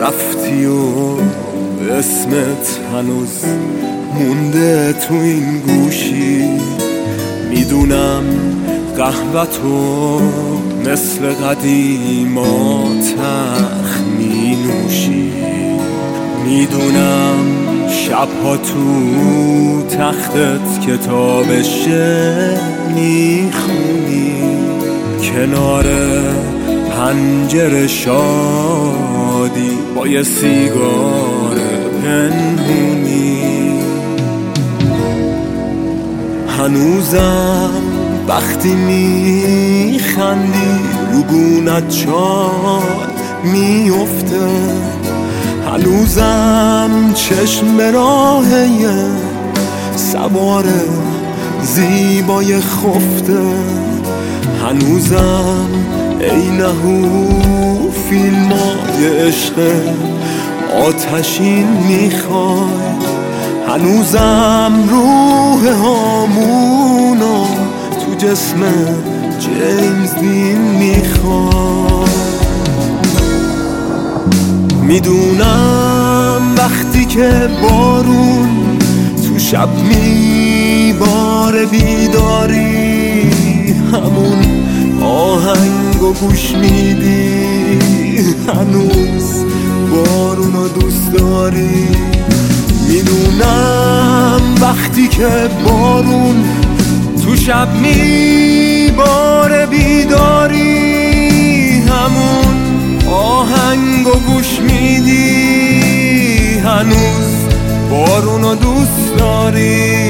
رفتی و اسمت هنوز مونده تو این گوشی. میدونم قهوه‌تو مثل قدیما تلخ می نوشی. میدونم شبها تو تختت کتاب شعر میخونی، کنار پنجره شادی با یه سیگار پنهونی. هنوزم وقتی میخندی رو گونت چاد میفته، هنوزم چشم به راهه سوار زیبای خفته، هنوزم ای نهو فیلمای عشق آتشین میخوای، هنوزم روح هامونو تو جسم جیمز دین میخوای. میدونم وقتی که بارون تو شب میباره بیداری، همون آهنگو گوش میدی، هنوز بارونو دوست داری. میدونم وقتی که بارون تو شب میباره بیداری، همون آهنگو گوش میدی، هنوز بارونو دوست داری.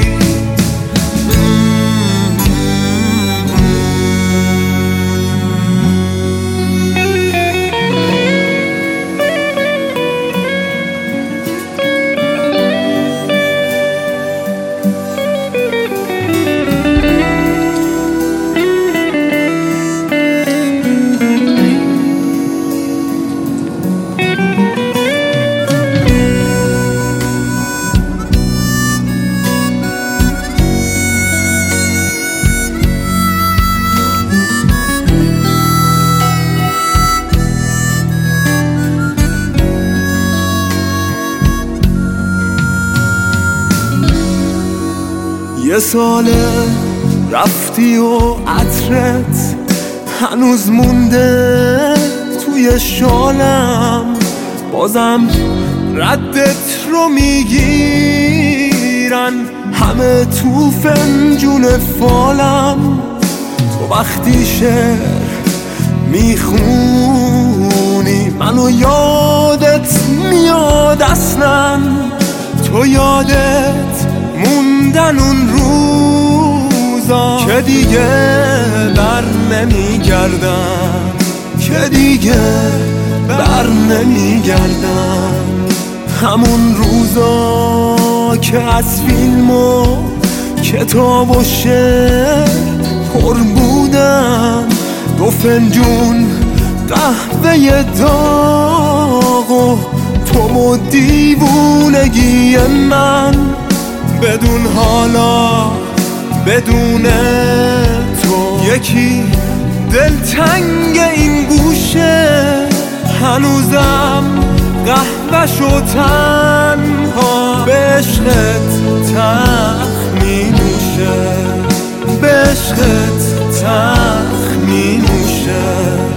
یه ساله رفتی و عطرت هنوز مونده توی شالم، بازم ردت رو میگیرن همه تو فنجون فالم. تو وقتی شعر میخونی منو یادت میاد اصلا، تو یادت موندن اون روزا که دیگه بر نمیگردن، که دیگه بر نمیگردن، همون روزا که از فیلم و کتاب و شعر پر بودن، دو فنجون قهوه داغ و تو و دیوونگی من، بدون حالا بدون تو یکی دلتنگ این گوشه، هنوزم قهوه‌ش و تنها به عشقت تلخ می نوشه، به عشقت تلخ می نوشه.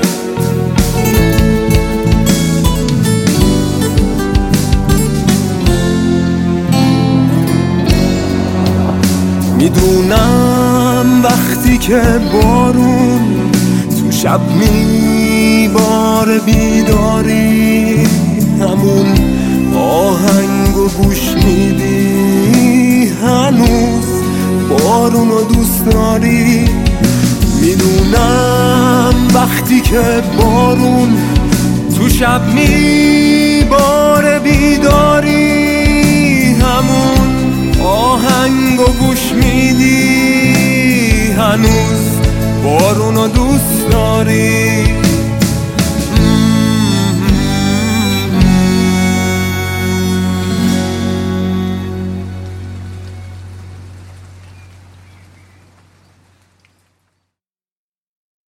میدونم وقتی که بارون تو شب میباره بیداری، همون آهنگو گوش میدی، هنوز بارونو دوست داری. میدونم وقتی که بارون تو شب میباره بیداری، همون آهنگو گوش میدی، هنوز بارونو دوست داری.